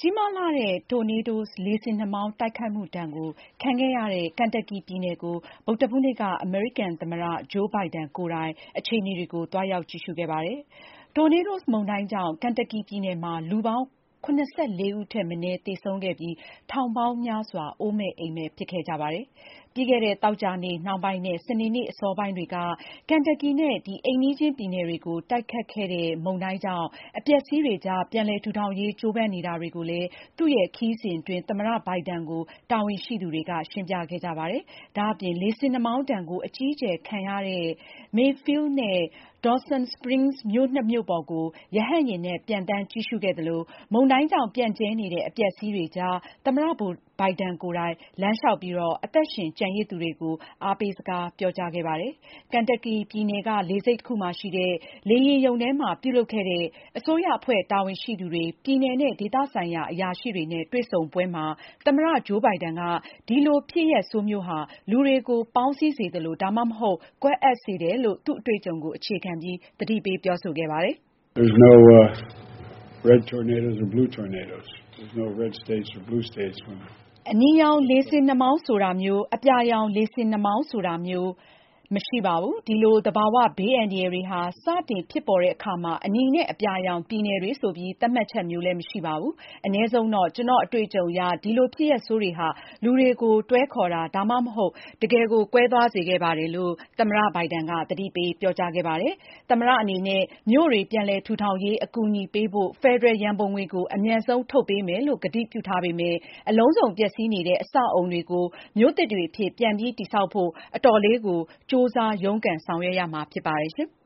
ကြီးမားလှတဲ့ Tornadoes လေဆင်နှာမောင်းတိုက်ခတ်မှုဒဏ်ကိုခံခဲ့ရတဲ့ Kentucky ပြည်နယ်ကို ဗုဒ္ဓဟူးနေ့က အမေရိကန်သမ္မတ Joe Biden ကိုယ်တိုင် အခြေအနေတွေကို သွားရောက်ကြည့်ရှုခဲ့ပါတယ်။ Tornadoes မုန်တိုင်းကြောင့် Kentucky ပြည်နယ်မှာ လူပေါင်း ၇၄ ဦးထက်မနည်းသေဆုံးခဲ့ပြီး ထောင်ပေါင်းများစွာ အိုးမဲ့အိမ်မဲ့ဖြစ်ခဲ့ကြပါတယ်။ ပြီးခဲ့တဲ့ သောကြာနေ့နှောင်းပိုင်းနဲ့ စနေနေ့အစောပိုင်းတွေက Kentucky နဲ့ အိမ်နီးချင်းပြည်နယ်တွေကို တိုက်ခတ်ခဲ့တဲ့ မုန်တိုင်းကြောင့် အပျက်အစီးတွေကြား ပြန်လည်ထူထောင်ရေးကြိုးပမ်းနေတာတွေကိုလည်း သူ့ရဲ့ခရီးစဉ်အတွင်း သမ္မတ Biden ကို တာဝန်ရှိသူတွေက ရှင်းပြခဲ့ကြပါတယ်။ ဒါ့အပြင် လေဆင်နှာမောင်းဒဏ်ကို အကြီးအကျယ်ခံရတဲ့ Mayfield နဲ့ Dawson Springs မြို့ နှစ်မြို့ပေါ်ကို ရဟတ်ယာဉ်နဲ့ ပျံသန်းကြည့်ရှုခဲ့သလို မုန်တိုင်းကြောင့် ပြန့်ကျဲနေတဲ့ အပျက်အစီးတွေကြား သမ္မတ Biden ကိုယ်တိုင် လမ်းလျှောက်ပြီး အသက်ရှင်ကျန်ရစ်သူတွေကို အားပေးစကားပြောကြားခဲ့ပါတယ်။ Kentucky ပြည်နယ်က လေဆိပ်တခုမှာရှိတဲ့ လေယာဉ်ရုံထဲမှာ ပြုလုပ်ခဲ့တဲ့ အစိုးရအဖွဲ့တာဝန်ရှိသူတွေ၊ ပြည်နယ်နဲ့ ဒေသဆိုင်ရာအရာရှိတွေနဲ့ တွေ့ဆုံပွဲမှာ သမ္မတ Joe Biden က ဒီလိုဖြစ်ရပ်ဆိုးမျိုးဟာ လူတွေကို ပေါင်းစည်းစေသလို ဒါမှမဟုတ် ကွဲအက်စေတယ်လို့ သူ့အတွေ့အကြုံကိုအခြေခံပြီး သတိပေးပြောဆိုခဲ့ပါတယ်။ There's no red tornadoes or blue tornadoes. There's no red states or blue states. အနီရောင်လေဆင်နှာမောင်းဆိုတာမျိုး အပြာရောင်လေဆင်နှာမောင်းဆိုတာမျိုး မရှိပါဘူး။ ဒီလို သဘာဝဘေးအန္တရာယ်တွေဟာ စတင်ဖြစ်ပေါ်တဲ့အခါမှာ အနီနဲ့အပြာရောင်ပြည်နယ်တွေဆိုပြီး သတ်မှတ်ချက်မျိုးလည်းမရှိပါဘူး။ အနည်းဆုံးတော့ ကျနော့်အတွေ့အကြုံအရ ဒီလိုဖြစ်ရပ်ဆိုးတွေဟာ လူတွေကို တွဲခေါ်တာ ဒါမှမဟုတ် တကယ်ကို ကွဲသွားစေခဲ့ပါတယ်လို့ သမ္မတ Biden က သတိပေးပြောကြားခဲ့ပါတယ်။ သမ္မတအနေနဲ့ မြို့တွေပြန်လည်ထူထောင်ရေးအကူအညီပေးဖို့ ဖယ်ဒရယ်ရန်ပုံငွေကို အမြန်ဆုံးထုတ်ပေးမယ်လို့ ကတိပြုထားပေမယ့် အလုံးစုံပျက်စီးနေတဲ့ အဆောက်အအုံတွေကို မြို့သစ်တွေအဖြစ် ပြန်ပြီးတည်ဆောက်ဖို့ အတော်လေးကို ကြိုးစားရုန်းကန်ဆောင်ရွက်ရမှာဖြစ်ပါတယ်ရှင်။